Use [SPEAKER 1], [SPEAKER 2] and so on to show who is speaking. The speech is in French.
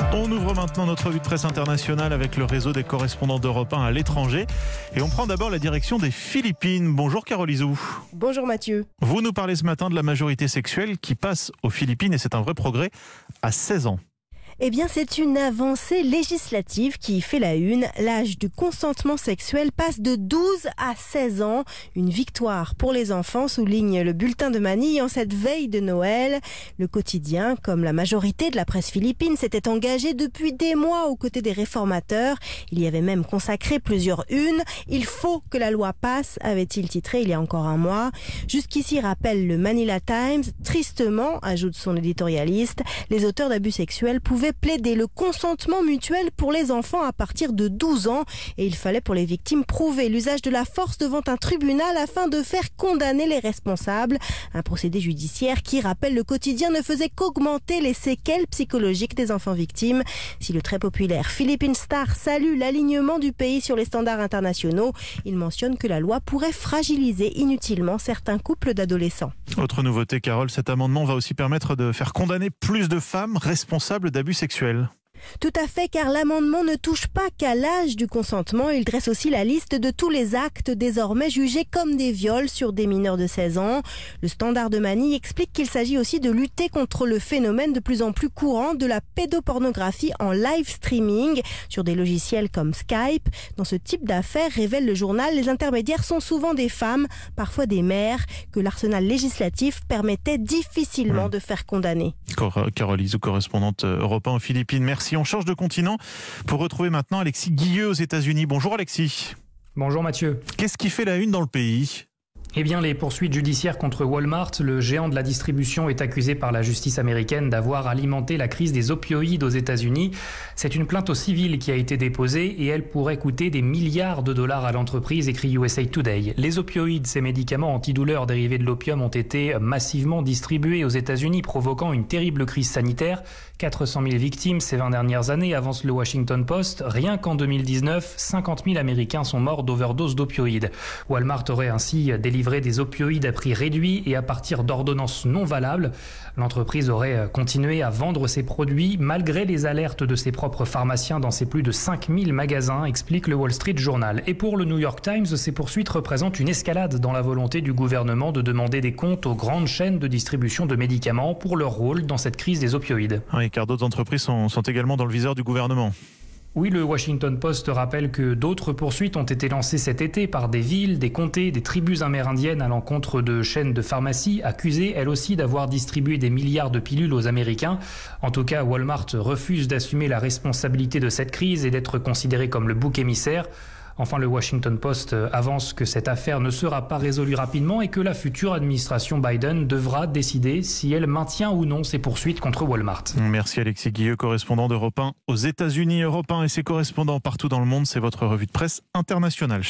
[SPEAKER 1] On ouvre maintenant notre revue de presse internationale avec le réseau des correspondants d'Europe 1 à l'étranger. Et on prend d'abord la direction des Philippines. Bonjour Carole Izou.
[SPEAKER 2] Bonjour Mathieu.
[SPEAKER 1] Vous nous parlez ce matin de la majorité sexuelle qui passe aux Philippines et c'est un vrai progrès à 16 ans.
[SPEAKER 2] Eh bien, c'est une avancée législative qui fait la une. L'âge du consentement sexuel passe de 12 à 16 ans. Une victoire pour les enfants, souligne le bulletin de Manille en cette veille de Noël. Le quotidien, comme la majorité de la presse philippine, s'était engagé depuis des mois aux côtés des réformateurs. Il y avait même consacré plusieurs unes. Il faut que la loi passe, avait-il titré il y a encore un mois. Jusqu'ici, rappelle le Manila Times, tristement, ajoute son éditorialiste, les auteurs d'abus sexuels pouvaient plaider le consentement mutuel pour les enfants à partir de 12 ans et il fallait pour les victimes prouver l'usage de la force devant un tribunal afin de faire condamner les responsables. Un procédé judiciaire qui, rappelle le quotidien, ne faisait qu'augmenter les séquelles psychologiques des enfants victimes. Si le très populaire Philippine Star salue l'alignement du pays sur les standards internationaux, il mentionne que la loi pourrait fragiliser inutilement certains couples d'adolescents.
[SPEAKER 1] Autre nouveauté, Carole, cet amendement va aussi permettre de faire condamner plus de femmes responsables d'abus sexuels.
[SPEAKER 2] Tout à fait, car l'amendement ne touche pas qu'à l'âge du consentement. Il dresse aussi la liste de tous les actes désormais jugés comme des viols sur des mineurs de 16 ans. Le Standard de Manille explique qu'il s'agit aussi de lutter contre le phénomène de plus en plus courant de la pédopornographie en live streaming sur des logiciels comme Skype. Dans ce type d'affaires, révèle le journal, les intermédiaires sont souvent des femmes, parfois des mères, que l'arsenal législatif permettait difficilement de faire condamner.
[SPEAKER 1] Carole Izou, correspondante Europe 1 aux Philippines. Merci. On change de continent pour retrouver maintenant Alexis Guilleux aux États-Unis. Bonjour Alexis.
[SPEAKER 3] Bonjour Mathieu.
[SPEAKER 1] Qu'est-ce qui fait la une dans le pays ?
[SPEAKER 3] Eh bien, les poursuites judiciaires contre Walmart, le géant de la distribution, est accusé par la justice américaine d'avoir alimenté la crise des opioïdes aux États-Unis. C'est une plainte au civil qui a été déposée et elle pourrait coûter des milliards de dollars à l'entreprise, écrit USA Today. Les opioïdes, ces médicaments antidouleurs dérivés de l'opium, ont été massivement distribués aux États-Unis, provoquant une terrible crise sanitaire. 400 000 victimes ces 20 dernières années, avance le Washington Post. Rien qu'en 2019, 50 000 Américains sont morts d'overdose d'opioïdes. Walmart aurait ainsi délivré des opioïdes à prix réduit et à partir d'ordonnances non valables. L'entreprise aurait continué à vendre ses produits malgré les alertes de ses propres pharmaciens dans ses plus de 5000 magasins, explique le Wall Street Journal. Et pour le New York Times, ces poursuites représentent une escalade dans la volonté du gouvernement de demander des comptes aux grandes chaînes de distribution de médicaments pour leur rôle dans cette crise des opioïdes.
[SPEAKER 1] Oui, car d'autres entreprises sont également dans le viseur du gouvernement.
[SPEAKER 3] Oui, le Washington Post rappelle que d'autres poursuites ont été lancées cet été par des villes, des comtés, des tribus amérindiennes à l'encontre de chaînes de pharmacie, accusées elles aussi d'avoir distribué des milliards de pilules aux Américains. En tout cas, Walmart refuse d'assumer la responsabilité de cette crise et d'être considéré comme le bouc émissaire. Enfin, le Washington Post avance que cette affaire ne sera pas résolue rapidement et que la future administration Biden devra décider si elle maintient ou non ses poursuites contre Walmart.
[SPEAKER 1] Merci Alexis Guilleux, correspondant d'Europe 1 aux États-Unis. Europe 1 et ses correspondants partout dans le monde, c'est votre revue de presse internationale.